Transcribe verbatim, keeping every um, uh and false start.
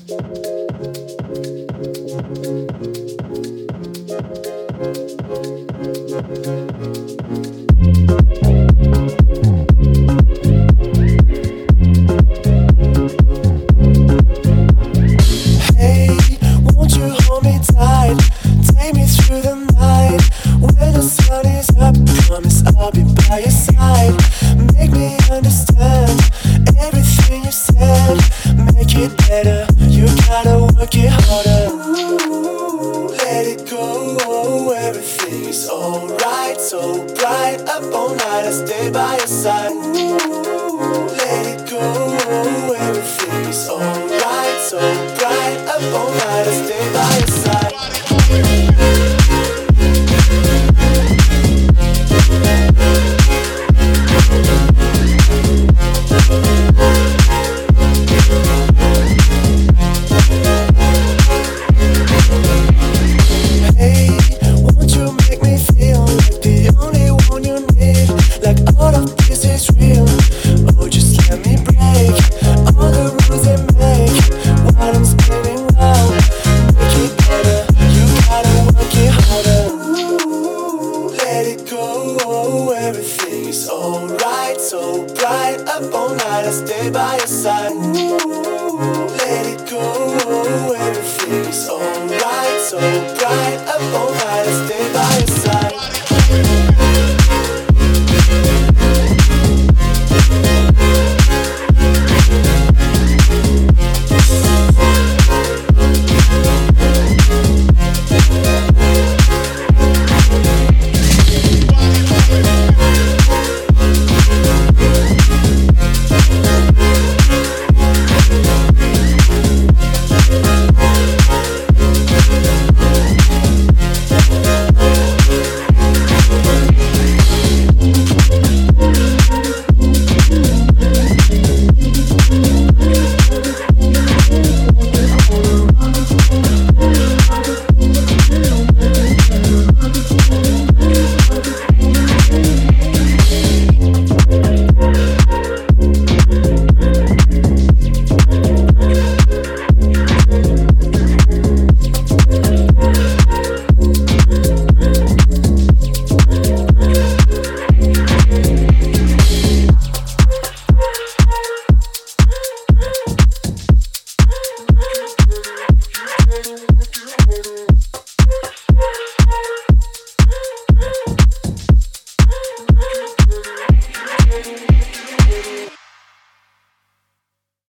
Hey, won't you hold me tight? Take me through the night. When the sun is up, promise I'll be by your side. Make me understand everything you said. Make it better, you gotta work it harder. Ooh, let it go, everything is alright. So bright, up all night, I stay by your side. Ooh, let it go, everything is alright. So bright, up all night, I stay by your side.